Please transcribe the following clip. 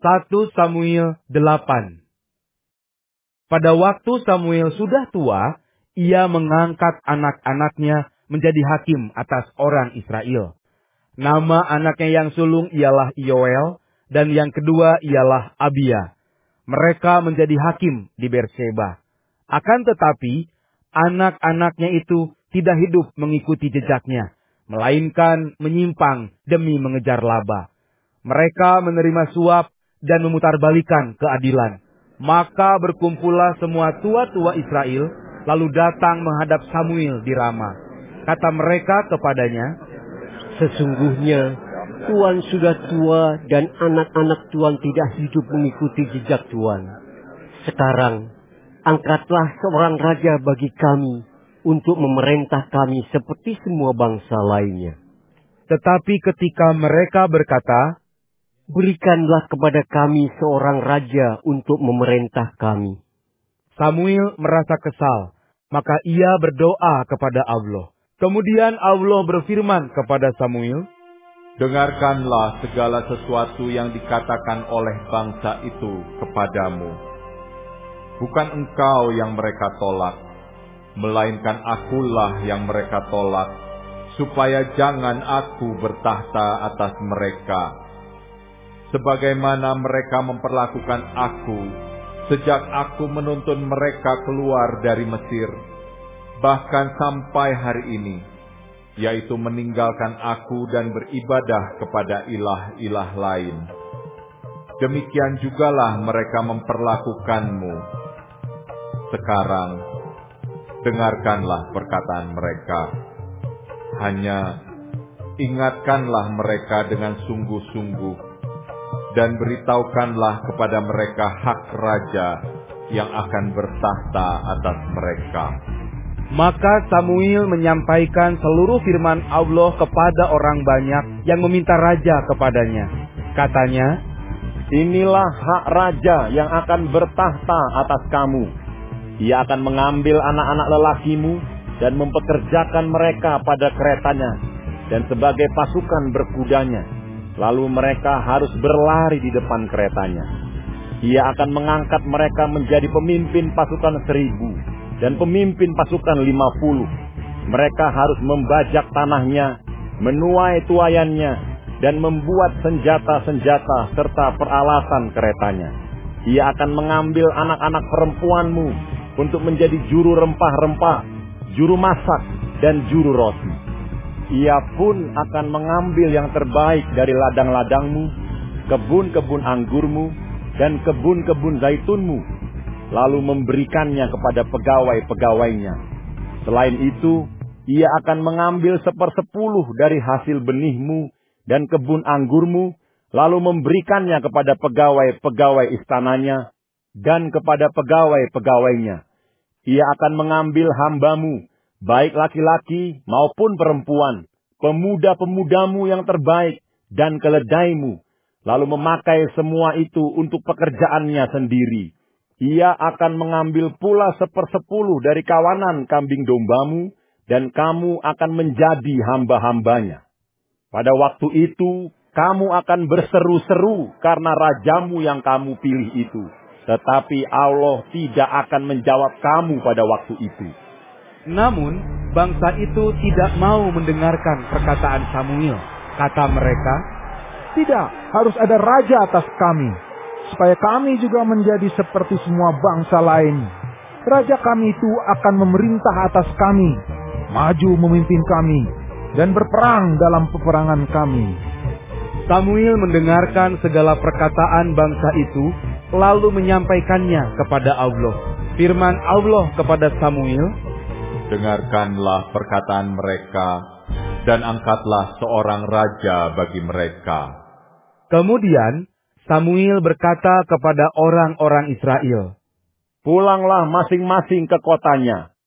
1 Samuel 8. Pada waktu Samuel sudah tua, ia mengangkat anak-anaknya menjadi hakim atas orang Israel. Nama anaknya yang sulung ialah Yoel, dan yang kedua ialah Abia. Mereka menjadi hakim di Berseba. Akan tetapi, anak-anaknya itu tidak hidup mengikuti jejaknya, melainkan menyimpang demi mengejar laba. Mereka menerima suap dan memutarbalikan keadilan. Maka berkumpullah semua tua-tua Israel, lalu datang menghadap Samuel di Rama. Kata mereka kepadanya, "Sesungguhnya Tuan sudah tua dan anak-anak Tuan tidak hidup mengikuti jejak Tuan. Sekarang, angkatlah seorang raja bagi kami untuk memerintah kami seperti semua bangsa lainnya." Tetapi ketika mereka berkata, "Berikanlah kepada kami seorang raja untuk memerintah kami," Samuel merasa kesal, maka ia berdoa kepada Allah. Kemudian Allah berfirman kepada Samuel, "Dengarkanlah segala sesuatu yang dikatakan oleh bangsa itu kepadamu. Bukan engkau yang mereka tolak, melainkan akulah yang mereka tolak, supaya jangan aku bertahta atas mereka. Sebagaimana mereka memperlakukan aku, sejak aku menuntun mereka keluar dari Mesir, bahkan sampai hari ini, yaitu meninggalkan aku dan beribadah kepada ilah-ilah lain. Demikian jugalah mereka memperlakukanmu. Sekarang, dengarkanlah perkataan mereka. Hanya ingatkanlah mereka dengan sungguh-sungguh, dan beritahukanlah kepada mereka hak raja yang akan bertahta atas mereka." Maka Samuel menyampaikan seluruh firman Allah kepada orang banyak yang meminta raja kepadanya. Katanya, "Inilah hak raja yang akan bertahta atas kamu. Ia akan mengambil anak-anak lelakimu dan mempekerjakan mereka pada keretanya dan sebagai pasukan berkudanya. Lalu mereka harus berlari di depan keretanya. Ia akan mengangkat mereka menjadi pemimpin pasukan 1,000 dan pemimpin pasukan 50. Mereka harus membajak tanahnya, menuai tuaiannya, dan membuat senjata-senjata serta peralatan keretanya. Ia akan mengambil anak-anak perempuanmu untuk menjadi juru rempah-rempah, juru masak, dan juru roti. Ia pun akan mengambil yang terbaik dari ladang-ladangmu, kebun-kebun anggurmu, dan kebun-kebun zaitunmu, lalu memberikannya kepada pegawai-pegawainya. Selain itu, ia akan mengambil 1/10 dari hasil benihmu dan kebun anggurmu, lalu memberikannya kepada pegawai-pegawai istananya dan kepada pegawai-pegawainya. Ia akan mengambil hambamu, baik laki-laki maupun perempuan, pemuda-pemudamu yang terbaik, dan keledaimu, lalu memakai semua itu untuk pekerjaannya sendiri. Ia akan mengambil pula 1/10 dari kawanan kambing dombamu, dan kamu akan menjadi hamba-hambanya. Pada waktu itu, kamu akan berseru-seru karena rajamu yang kamu pilih itu. Tetapi Allah tidak akan menjawab kamu pada waktu itu." Namun, bangsa itu tidak mau mendengarkan perkataan Samuel. Kata mereka, "Tidak, harus ada raja atas kami, supaya kami juga menjadi seperti semua bangsa lain. Raja kami itu akan memerintah atas kami, maju memimpin kami, dan berperang dalam peperangan kami." Samuel mendengarkan segala perkataan bangsa itu, lalu menyampaikannya kepada Allah. Firman Allah kepada Samuel, "Dengarkanlah perkataan mereka, dan angkatlah seorang raja bagi mereka." Kemudian Samuel berkata kepada orang-orang Israel, "Pulanglah masing-masing ke kotanya.